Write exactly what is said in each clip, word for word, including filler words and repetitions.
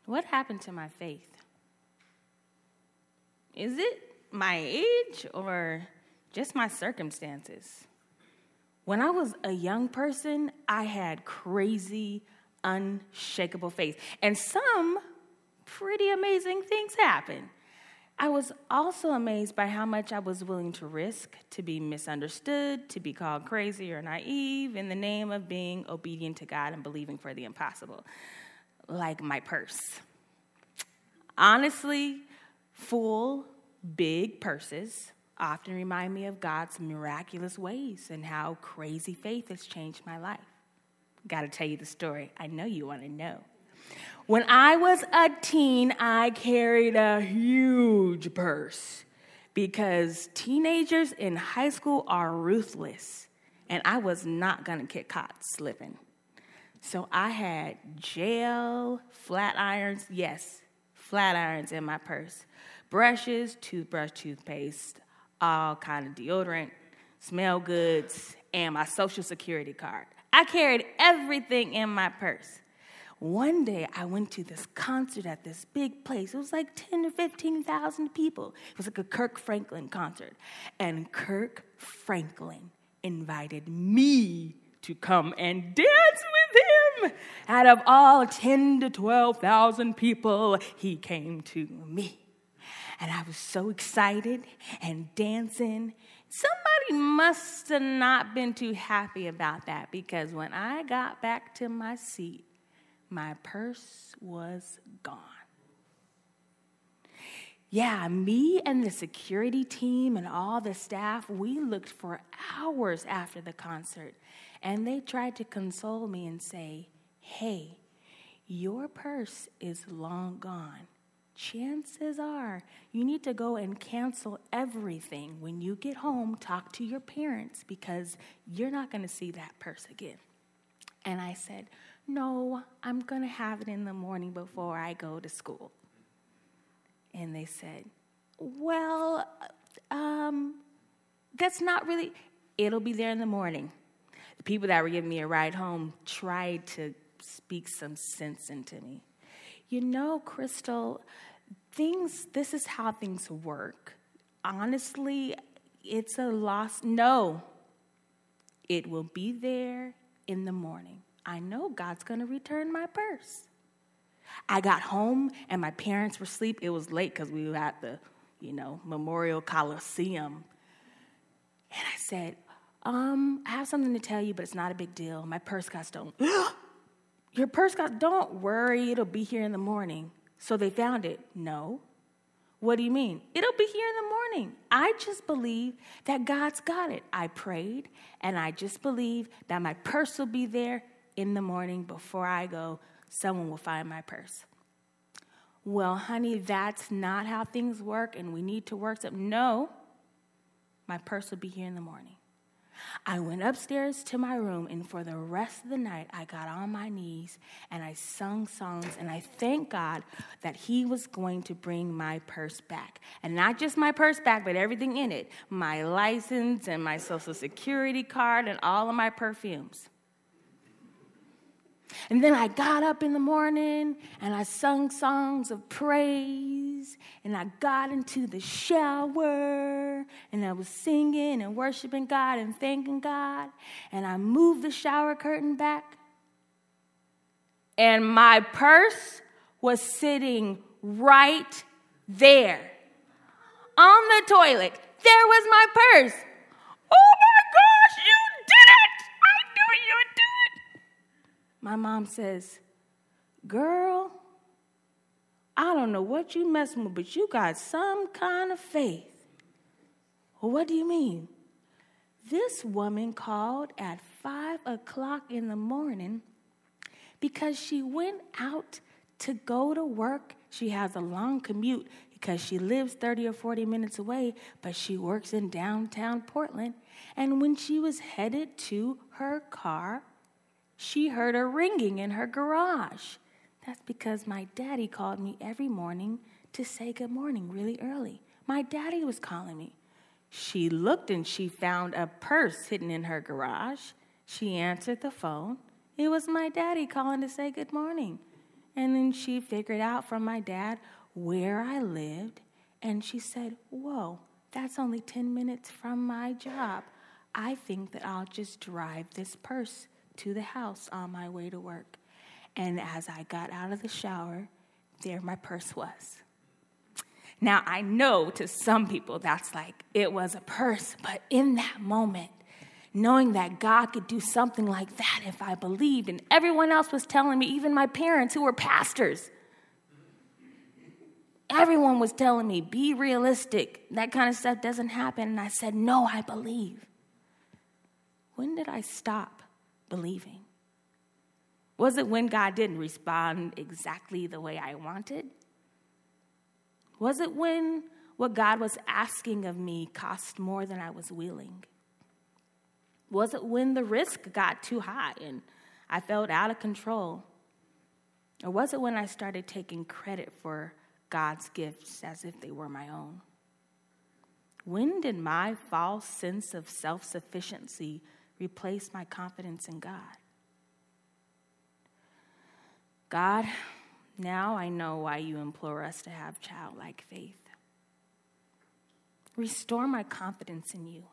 What happened to my faith? Is it my age or just my circumstances? When I was a young person, I had crazy, unshakable faith. And some pretty amazing things happened. I was also amazed by how much I was willing to risk to be misunderstood, to be called crazy or naive in the name of being obedient to God and believing for the impossible, like my purse. Honestly, full, big purses often remind me of God's miraculous ways and how crazy faith has changed my life. Got to tell you the story. I know you want to know. When I was a teen, I carried a huge purse because teenagers in high school are ruthless, and I was not going to get caught slipping. So I had gel, flat irons, yes, flat irons in my purse, brushes, toothbrush, toothpaste, all kind of deodorant, smell goods, and my social security card. I carried everything in my purse. One day, I went to this concert at this big place. It was like ten or fifteen thousand people. It was like a Kirk Franklin concert. And Kirk Franklin invited me to come and dance with him. Out of all ten to twelve thousand people, he came to me. And I was so excited and dancing. Somebody must have not been too happy about that, because when I got back to my seat, my purse was gone. Yeah, me and the security team and all the staff, we looked for hours after the concert, and they tried to console me and say, hey, your purse is long gone. Chances are you need to go and cancel everything. When you get home, talk to your parents, because you're not going to see that purse again. And I said, no, I'm going to have it in the morning before I go to school. And they said, well, um, that's not really, it'll be there in the morning. The people that were giving me a ride home tried to speak some sense into me. You know, Crystal, things, this is how things work. Honestly, it's a loss. No, it will be there in the morning. I know God's going to return my purse. I got home and my parents were asleep. It was late because we were at the, you know, Memorial Coliseum. And I said, um, I have something to tell you, but it's not a big deal. My purse got stolen. Your purse got, don't worry, it'll be here in the morning. So they found it. No. What do you mean? It'll be here in the morning. I just believe that God's got it. I prayed, and I just believe that my purse will be there in the morning before I go. Someone will find my purse. Well, honey, that's not how things work, and we need to work something. No, my purse will be here in the morning. I went upstairs to my room, and for the rest of the night, I got on my knees, and I sung songs, and I thank God that he was going to bring my purse back. And not just my purse back, but everything in it, my license and my social security card and all of my perfumes. And then I got up in the morning, and I sung songs of praise, and I got into the shower, and I was singing and worshiping God and thanking God, and I moved the shower curtain back, and my purse was sitting right there on the toilet. There was my purse. Oh my gosh, you did it! I knew you would do it. My mom says, girl, I don't know what you messing with, but you got some kind of faith. Well, what do you mean? This woman called at five o'clock in the morning because she went out to go to work. She has a long commute because she lives thirty or forty minutes away, but she works in downtown Portland. And when she was headed to her car, she heard a ringing in her garage. That's because my daddy called me every morning to say good morning really early. My daddy was calling me. She looked and she found a purse hidden in her garage. She answered the phone. It was my daddy calling to say good morning. And then she figured out from my dad where I lived, and she said, whoa, that's only ten minutes from my job. I think that I'll just drive this purse to the house on my way to work. And as I got out of the shower, there my purse was. Now, I know to some people that's like, it was a purse, but in that moment, knowing that God could do something like that if I believed, and everyone else was telling me, even my parents who were pastors, everyone was telling me, be realistic. That kind of stuff doesn't happen. And I said, no, I believe. When did I stop believing? Was it when God didn't respond exactly the way I wanted? Was it when what God was asking of me cost more than I was willing? Was it when the risk got too high and I felt out of control? Or was it when I started taking credit for God's gifts as if they were my own? When did my false sense of self-sufficiency replace my confidence in God? God, now I know why you implore us to have childlike faith. Restore my confidence in you.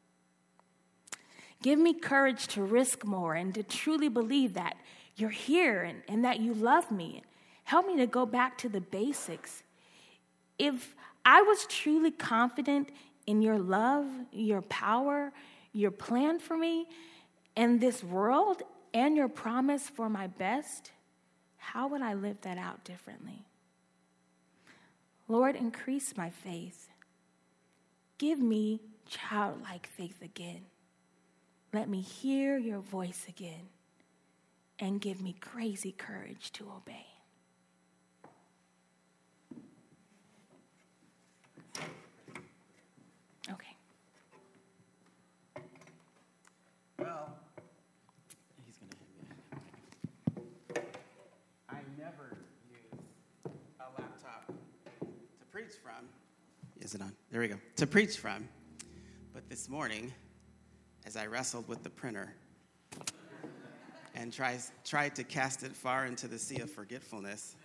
Give me courage to risk more and to truly believe that you're here and, and that you love me. Help me to go back to the basics. If I was truly confident in your love, your power, your plan for me, and this world, and your promise for my best, how would I live that out differently? Lord, increase my faith. Give me childlike faith again. Let me hear your voice again, and give me crazy courage to obey. Okay. Well, he's going to hit me. I never use a laptop to preach from. Is it on? There we go. To preach from. But this morning, as I wrestled with the printer and tries, tried to cast it far into the sea of forgetfulness,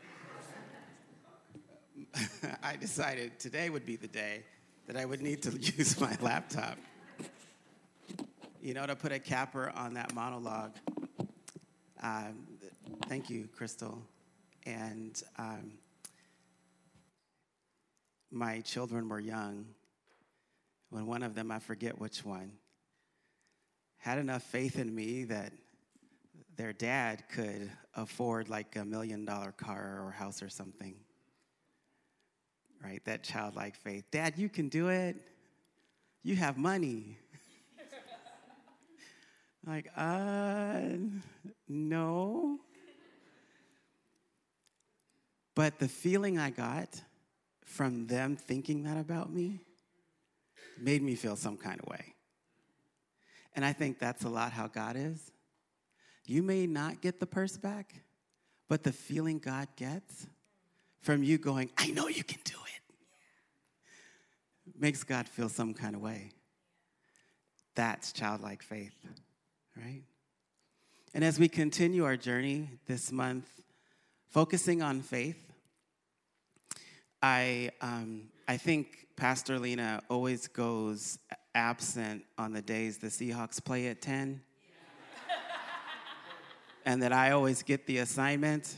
I decided today would be the day that I would need to use my laptop, you know, to put a capper on that monologue. Um, thank you, Crystal. And um, my children were young when one of them, I forget which one, had enough faith in me that their dad could afford like a million dollar car or house or something. Right? That childlike faith. Dad, you can do it. You have money. Like, uh, no. But the feeling I got from them thinking that about me made me feel some kind of way. And I think that's a lot how God is. You may not get the purse back, but the feeling God gets from you going, I know you can do it, makes God feel some kind of way. That's childlike faith, right? And as we continue our journey this month, focusing on faith, I um, I think Pastor Lena always goes absent on the days the Seahawks play at ten, and that I always get the assignment.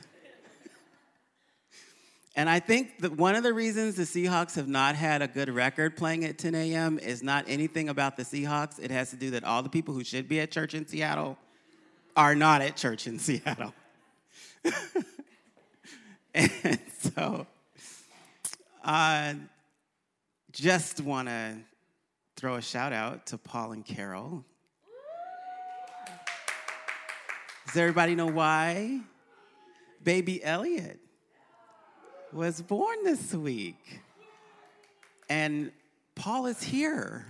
And I think that one of the reasons the Seahawks have not had a good record playing at ten a.m. is not anything about the Seahawks. It has to do that all the people who should be at church in Seattle are not at church in Seattle. And so I uh, just want to throw a shout out to Paul and Carol. Does everybody know why baby Elliot was born this week? And Paul is here.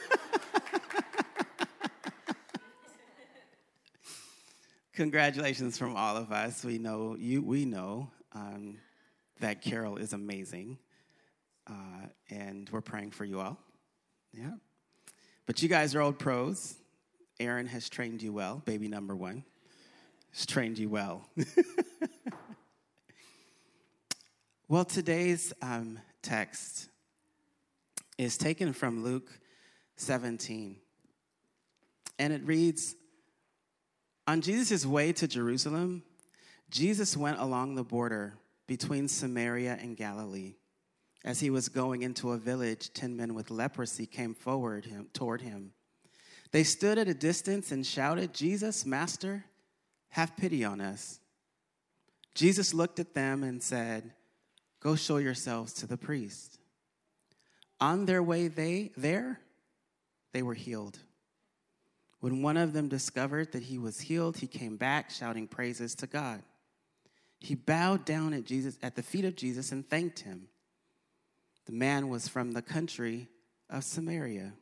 Congratulations from all of us. We know you. We know um, that Carol is amazing, uh, and we're praying for you all. Yeah, but you guys are old pros. Aaron has trained you well. Baby number one has trained you well. Well, today's um, text is taken from Luke seventeen. And it reads, on Jesus' way to Jerusalem, Jesus went along the border between Samaria and Galilee. As he was going into a village, ten men with leprosy came forward him, toward him. They stood at a distance and shouted, Jesus, Master, have pity on us. Jesus looked at them and said, go show yourselves to the priest. On their way they there, they were healed. When one of them discovered that he was healed, he came back shouting praises to God. He bowed down at Jesus at the feet of Jesus and thanked him. The man was from the country of Samaria.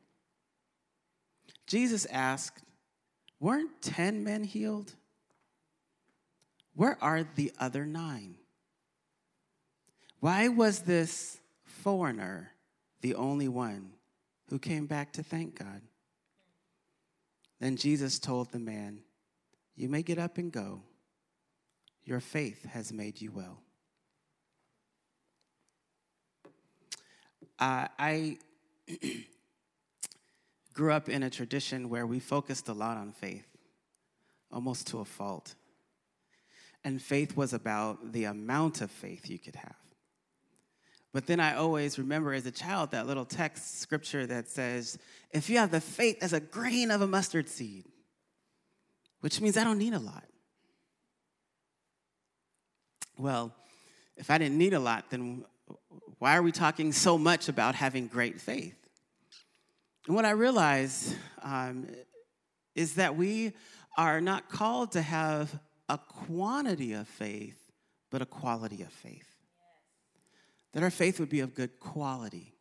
Jesus asked, weren't ten men healed? Where are the other nine? Why was this foreigner the only one who came back to thank God? Then Jesus told the man, you may get up and go. Your faith has made you well. Uh, I grew up in a tradition where we focused a lot on faith, almost to a fault. And faith was about the amount of faith you could have. But then I always remember as a child that little text scripture that says, if you have the faith as a grain of a mustard seed, which means I don't need a lot. Well, if I didn't need a lot, then why are we talking so much about having great faith? And what I realized um, is that we are not called to have a quantity of faith, but a quality of faith. That our faith would be of good quality.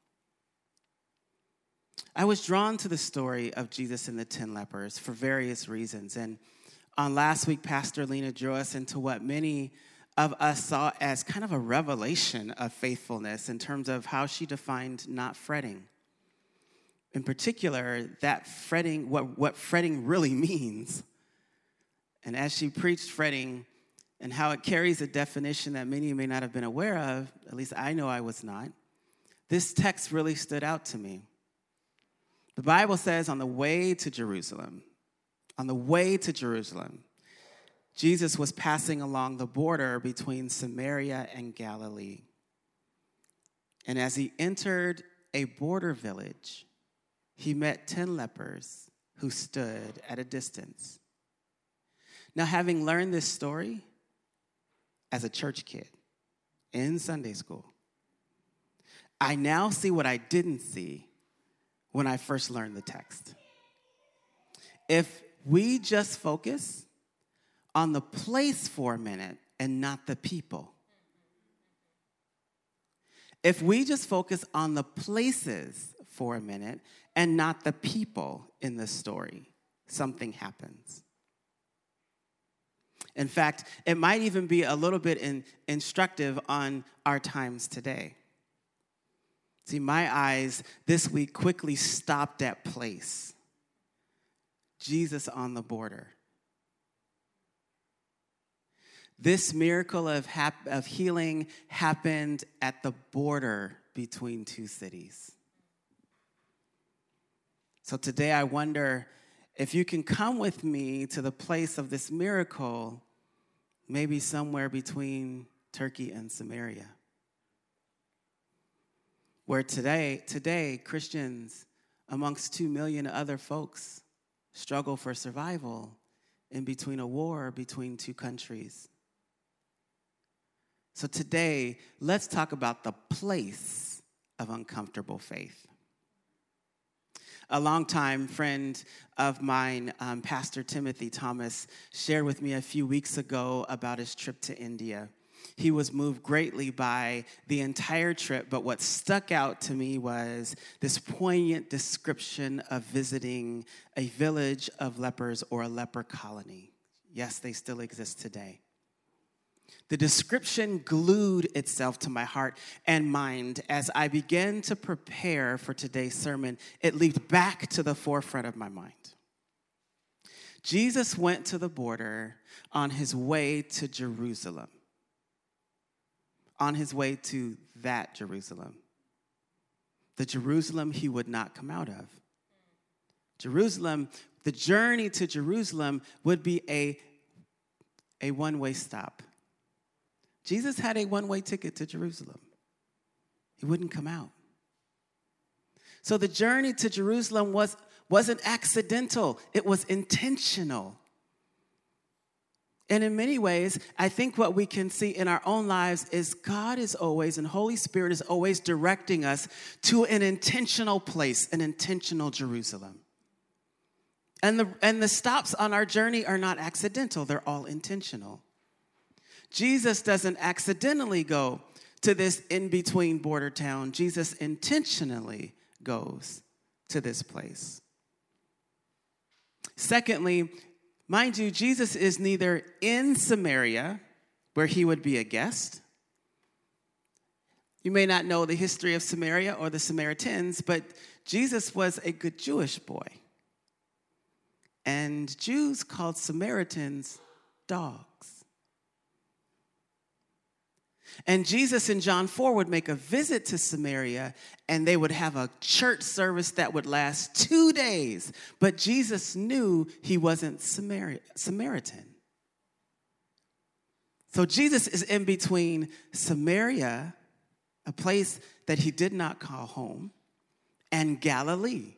I was drawn to the story of Jesus and the ten lepers for various reasons. And on last week, Pastor Lena drew us into what many of us saw as kind of a revelation of faithfulness in terms of how she defined not fretting. In particular, that fretting, what, what fretting really means. And as she preached fretting, and how it carries a definition that many may not have been aware of, at least I know I was not, this text really stood out to me. The Bible says on the way to Jerusalem, on the way to Jerusalem, Jesus was passing along the border between Samaria and Galilee. And as he entered a border village, he met ten lepers who stood at a distance. Now, having learned this story, as a church kid in Sunday school, I now see what I didn't see when I first learned the text. If we just focus on the place for a minute and not the people, if we just focus on the places for a minute and not the people in the story, something happens. In fact, it might even be a little bit in, instructive on our times today. See, my eyes this week quickly stopped at place. Jesus on the border. This miracle of, hap- of healing happened at the border between two cities. So today I wonder if you can come with me to the place of this miracle, maybe somewhere between Turkey and Samaria, where today, today Christians, amongst two million other folks, struggle for survival in between a war between two countries. So today, let's talk about the place of uncomfortable faith. A longtime friend of mine, um, Pastor Timothy Thomas, shared with me a few weeks ago about his trip to India. He was moved greatly by the entire trip, but what stuck out to me was this poignant description of visiting a village of lepers or a leper colony. Yes, they still exist today. The description glued itself to my heart and mind as I began to prepare for today's sermon. It leaped back to the forefront of my mind. Jesus went to the border on his way to Jerusalem. on his way to that Jerusalem, the Jerusalem he would not come out of. Jerusalem, the journey to Jerusalem would be a, a one-way stop. Jesus had a one-way ticket to Jerusalem. He wouldn't come out. So the journey to Jerusalem was, wasn't accidental. It was intentional. And in many ways, I think what we can see in our own lives is God is always, and Holy Spirit is always directing us to an intentional place, an intentional Jerusalem. And the, and the stops on our journey are not accidental. They're all intentional. Jesus doesn't accidentally go to this in-between border town. Jesus intentionally goes to this place. Secondly, mind you, Jesus is neither in Samaria, where he would be a guest. You may not know the history of Samaria or the Samaritans, but Jesus was a good Jewish boy. And Jews called Samaritans dogs. And Jesus in John four would make a visit to Samaria, and they would have a church service that would last two days. But Jesus knew he wasn't Samari- Samaritan. So Jesus is in between Samaria, a place that he did not call home, and Galilee.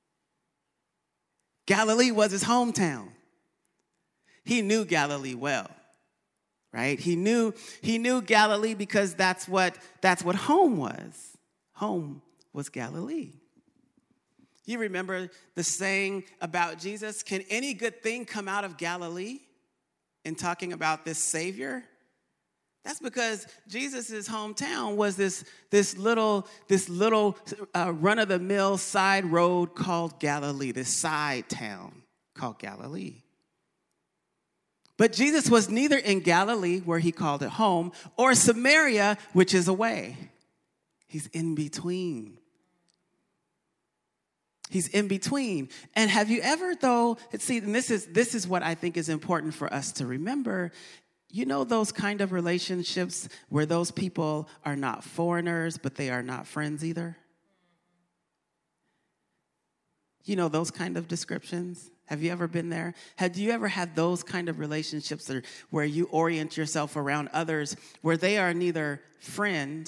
Galilee was his hometown. He knew Galilee well. Right? He knew he knew Galilee because that's what that's what home was. Home was Galilee. You remember the saying about Jesus, can any good thing come out of Galilee? In talking about this Savior? That's because Jesus' hometown was this, this little, this little uh, run-of-the-mill side road called Galilee, this side town called Galilee. But Jesus was neither in Galilee, where he called it home, or Samaria, which is away. He's in between. He's in between. And have you ever, though, see, and this is, this is what I think is important for us to remember. You know those kind of relationships where those people are not foreigners, but they are not friends either? You know those kind of descriptions? Have you ever been there? Have you ever had those kind of relationships where you orient yourself around others where they are neither friend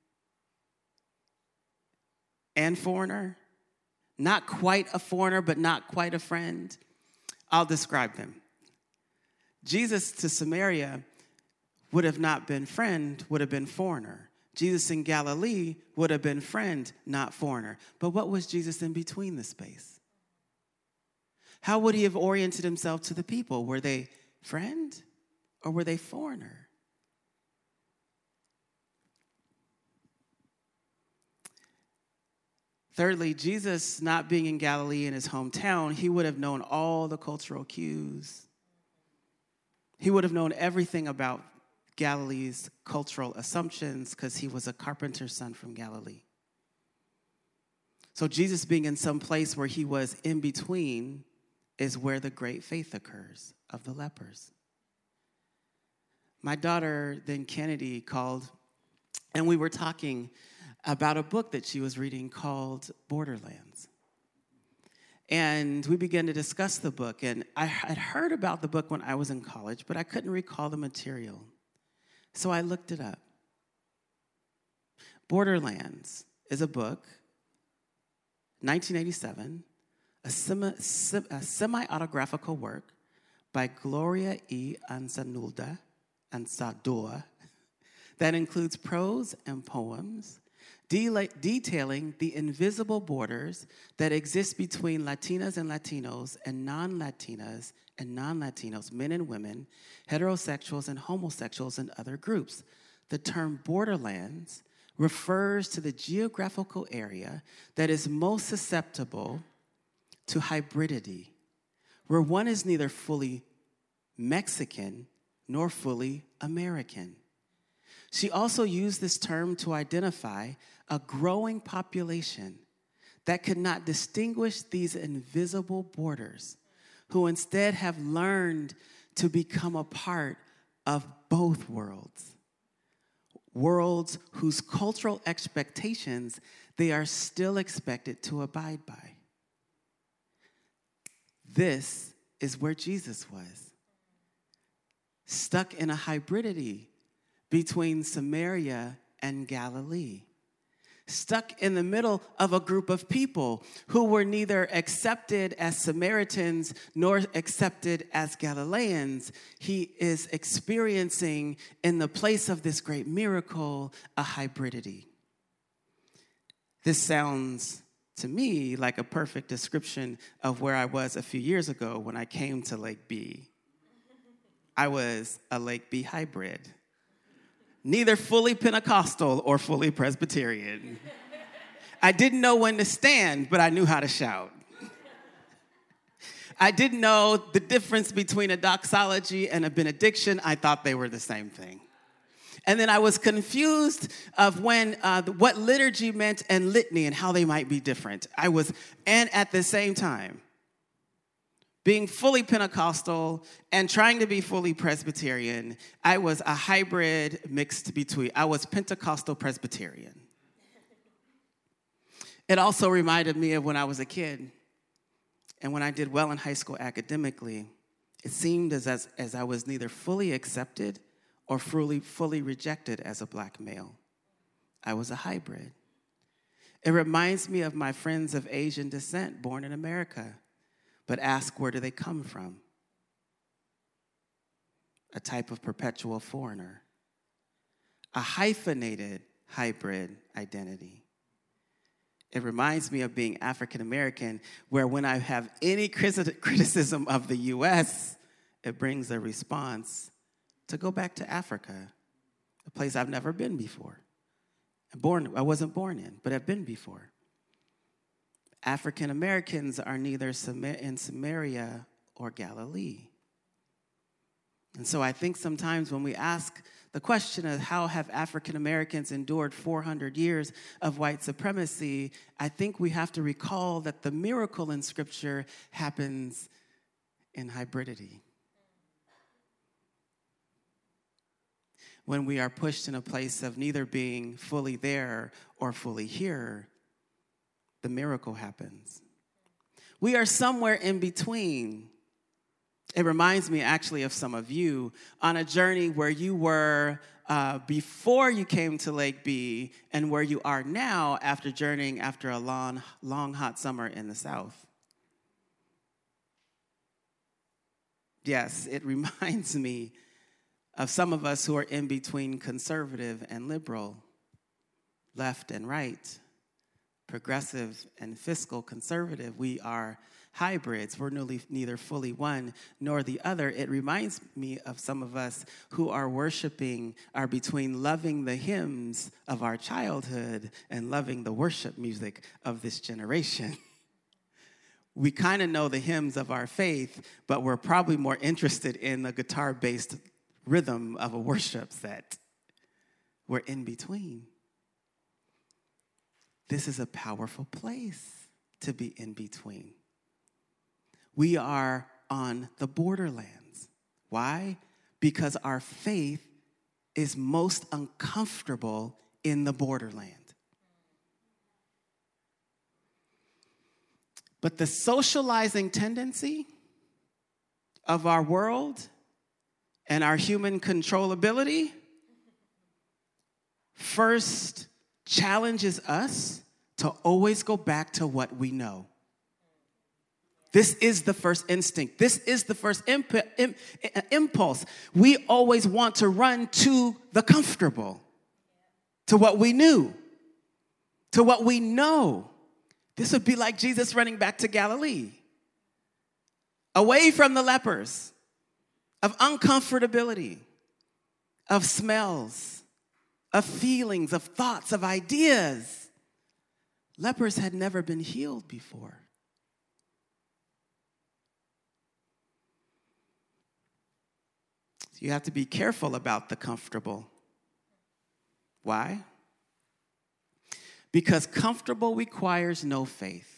and foreigner? Not quite a foreigner, but not quite a friend? I'll describe them. Jesus to Samaria would have not been friend, would have been foreigner. Jesus in Galilee would have been friend, not foreigner. But what was Jesus in between the space? How would he have oriented himself to the people? Were they friend or were they foreigner? Thirdly, Jesus not being in Galilee in his hometown, he would have known all the cultural cues. He would have known everything about Galilee's cultural assumptions because he was a carpenter's son from Galilee. So Jesus being in some place where he was in between is where the great faith occurs of the lepers. My daughter, then Kennedy, called, and we were talking about a book that she was reading called Borderlands. And we began to discuss the book, and I had heard about the book when I was in college, but I couldn't recall the material. So I looked it up. Borderlands is a book, nineteen eighty-seven, a, semi, a semi-autographical work by Gloria E. Anzanulda, Anzadua, that includes prose and poems de- detailing the invisible borders that exist between Latinas and Latinos and non-Latinas and non-Latinos, men and women, heterosexuals and homosexuals, and other groups. The term borderlands refers to the geographical area that is most susceptible to hybridity, where one is neither fully Mexican nor fully American. She also used this term to identify a growing population that could not distinguish these invisible borders, who instead have learned to become a part of both worlds. worlds whose cultural expectations they are still expected to abide by. This is where Jesus was, stuck in a hybridity between Samaria and Galilee, stuck in the middle of a group of people who were neither accepted as Samaritans nor accepted as Galileans. He is experiencing, in the place of this great miracle, a hybridity. This sounds to me like a perfect description of where I was a few years ago when I came to Lake B. I was a Lake B hybrid. Neither fully Pentecostal or fully Presbyterian. I didn't know when to stand, but I knew how to shout. I didn't know the difference between a doxology and a benediction. I thought they were the same thing. And then I was confused of when uh, what liturgy meant and litany and how they might be different. I was, and at the same time, being fully Pentecostal and trying to be fully Presbyterian, I was a hybrid mixed between. I was Pentecostal Presbyterian. It also reminded me of when I was a kid and when I did well in high school academically. It seemed as, as, as I was neither fully accepted or fully, fully rejected as a black male. I was a hybrid. It reminds me of my friends of Asian descent born in America, but ask, where do they come from? A type of perpetual foreigner. A hyphenated hybrid identity. It reminds me of being African American, where when I have any criticism of the U S, it brings a response to go back to Africa, a place I've never been before. Born, I wasn't born in, but I've been before. African Americans are neither in Samaria or Galilee. And so I think sometimes when we ask the question of how have African Americans endured four hundred years of white supremacy, I think we have to recall that the miracle in Scripture happens in hybridity. When we are pushed in a place of neither being fully there or fully here, the miracle happens. We are somewhere in between. It reminds me actually of some of you on a journey where you were uh, before you came to Lake B and where you are now after journeying after a long, long hot summer in the South. Yes, it reminds me of some of us who are in between conservative and liberal, left and right, progressive and fiscal conservative. We are hybrids. We're neither fully one nor the other. It reminds me of some of us who are worshiping, are between loving the hymns of our childhood and loving the worship music of this generation. We kind of know the hymns of our faith, but we're probably more interested in the guitar-based rhythm of a worship set. We're in between. This is a powerful place to be in between. We are on the borderlands. Why? Because our faith is most uncomfortable in the borderland. But the socializing tendency of our world and our human controllability first challenges us to always go back to what we know. This is the first instinct. This is the first imp- imp- impulse. We always want to run to the comfortable, to what we knew, to what we know. This would be like Jesus running back to Galilee, away from the lepers, of uncomfortability, of smells, of feelings, of thoughts, of ideas. Lepers had never been healed before. So you have to be careful about the comfortable. Why? Because comfortable requires no faith.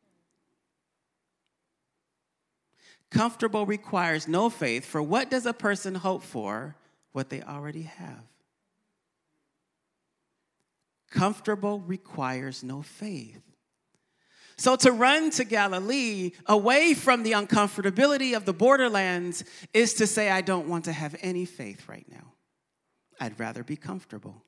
Comfortable requires no faith, for what does a person hope for? What they already have. Comfortable requires no faith. So to run to Galilee away from the uncomfortability of the borderlands is to say, I don't want to have any faith right now. I'd rather be comfortable.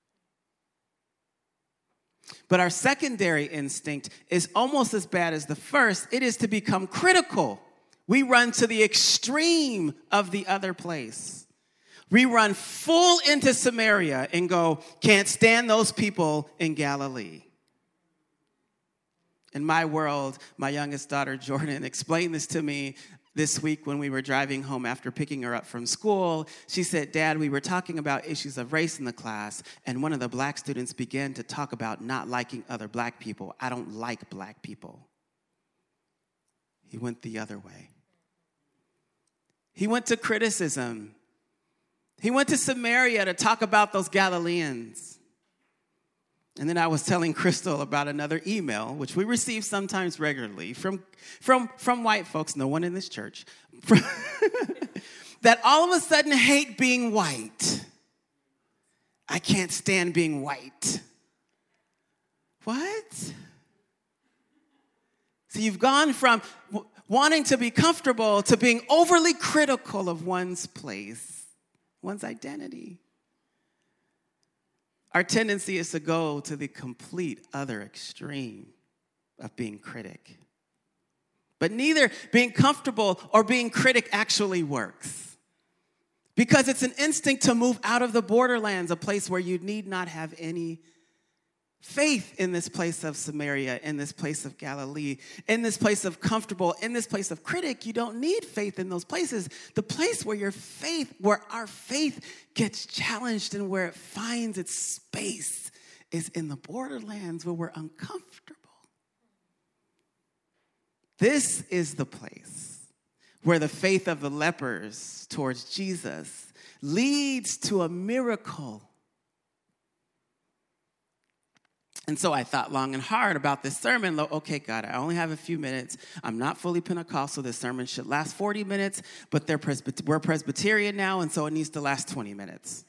But our secondary instinct is almost as bad as the first. It is to become critical. We run to the extreme of the other place. We run full into Samaria and go, can't stand those people in Galilee. In my world, my youngest daughter, Jordan, explained this to me this week when we were driving home after picking her up from school. She said, Dad, we were talking about issues of race in the class, and one of the black students began to talk about not liking other black people. I don't like black people. He went the other way. He went to criticism. He went to Samaria to talk about those Galileans. And then I was telling Crystal about another email, which we receive sometimes regularly from, from, from white folks, no one in this church, that all of a sudden hate being white. I can't stand being white. What? So you've gone from w- wanting to be comfortable to being overly critical of one's place, one's identity. Our tendency is to go to the complete other extreme of being critic. But neither being comfortable or being critic actually works. Because it's an instinct to move out of the borderlands, a place where you need not have any faith in this place of Samaria, in this place of Galilee, in this place of comfortable, in this place of critic. You don't need faith in those places. The place where your faith, where our faith gets challenged and where it finds its space is in the borderlands where we're uncomfortable. This is the place where the faith of the lepers towards Jesus leads to a miracle. And so I thought long and hard about this sermon. Okay, God, I only have a few minutes. I'm not fully Pentecostal. This sermon should last forty minutes, but they're Presbyter- we're Presbyterian now, and so it needs to last twenty minutes.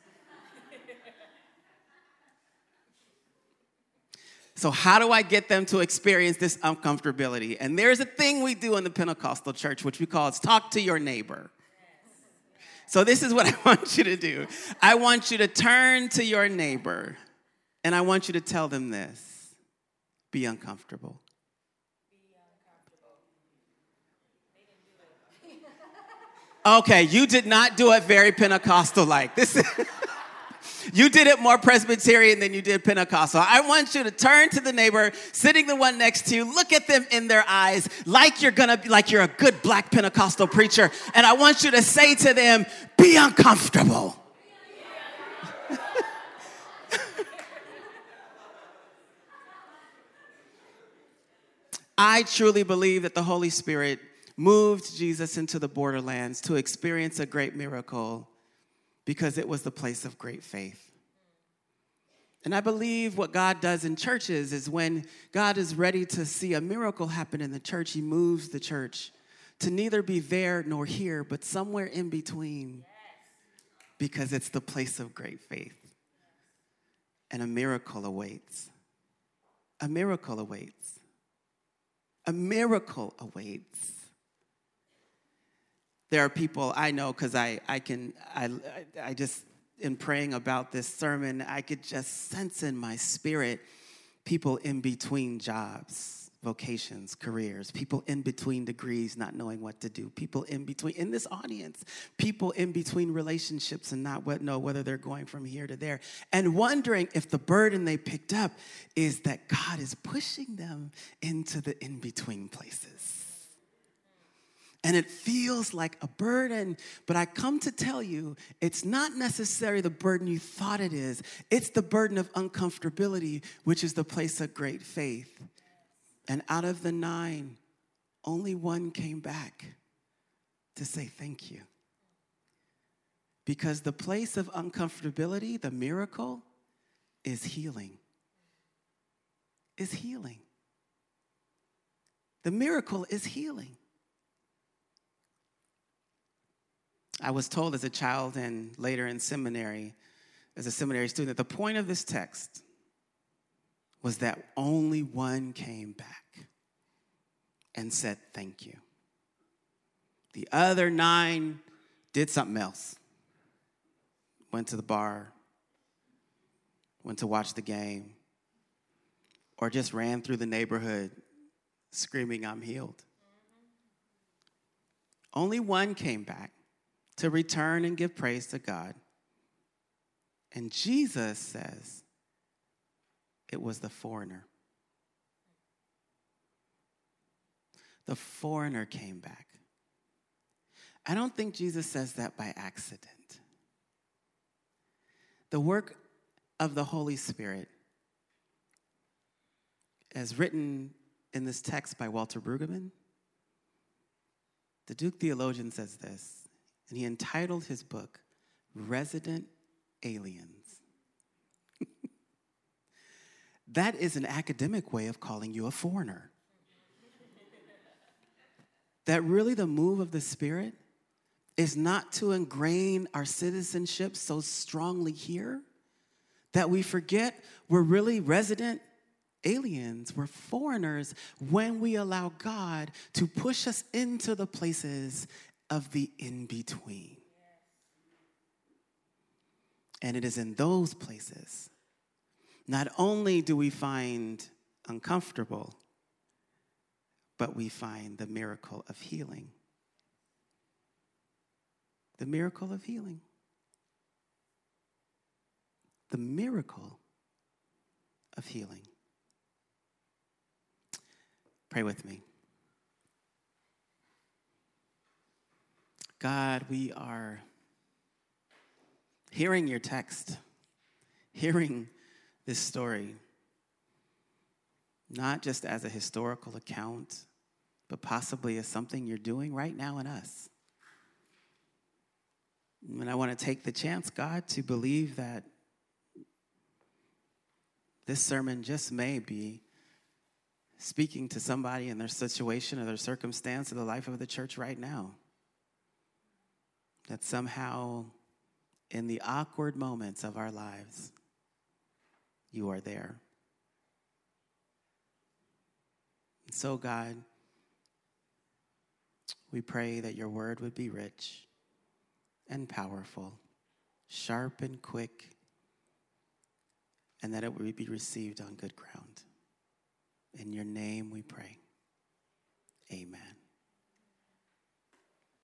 So how do I get them to experience this uncomfortability? And there's a thing we do in the Pentecostal church, which we call is talk to your neighbor. So this is what I want you to do. I want you to turn to your neighbor. And I want you to tell them this. Be uncomfortable. Okay, you did not do it very Pentecostal-like. This is, you did it more Presbyterian than you did Pentecostal. I want you to turn to the neighbor, sitting the one next to you, look at them in their eyes like you're gonna be, like you're a good black Pentecostal preacher. And I want you to say to them, be uncomfortable. I truly believe that the Holy Spirit moved Jesus into the borderlands to experience a great miracle because it was the place of great faith. And I believe what God does in churches is when God is ready to see a miracle happen in the church, he moves the church to neither be there nor here, but somewhere in between, because it's the place of great faith. And a miracle awaits. A miracle awaits. A miracle awaits. There are people I know because I, I can, I, I just, in praying about this sermon, I could just sense in my spirit people in between jobs, vocations, careers, people in between degrees not knowing what to do, people in between, in this audience, people in between relationships and not what, know whether they're going from here to there, and wondering if the burden they picked up is that God is pushing them into the in-between places. And it feels like a burden, but I come to tell you, it's not necessarily the burden you thought it is. It's the burden of uncomfortability, which is the place of great faith. And out of the nine, only one came back to say thank you. Because the place of uncomfortability, the miracle, is healing. Is healing. The miracle is healing. I was told as a child and later in seminary, as a seminary student, that the point of this text was that only one came back and said thank you. The other nine did something else. Went to the bar, went to watch the game, or just ran through the neighborhood screaming, I'm healed. Only one came back to return and give praise to God. And Jesus says it was the foreigner. The foreigner came back. I don't think Jesus says that by accident. The work of the Holy Spirit, as written in this text by Walter Brueggemann, the Duke theologian says this, and he entitled his book, Resident Aliens. That is an academic way of calling you a foreigner. That really the move of the Spirit is not to ingrain our citizenship so strongly here that we forget we're really resident aliens, we're foreigners when we allow God to push us into the places of the in-between. And it is in those places, not only do we find uncomfortable, but we find the miracle of healing. The miracle of healing. The miracle of healing. Pray with me. God, we are hearing your text, hearing this story, not just as a historical account, but possibly as something you're doing right now in us. And I want to take the chance, God, to believe that this sermon just may be speaking to somebody in their situation or their circumstance or the life of the church right now. That somehow in the awkward moments of our lives, you are there. And so, God, we pray that your word would be rich and powerful, sharp and quick, and that it would be received on good ground. In your name we pray. Amen.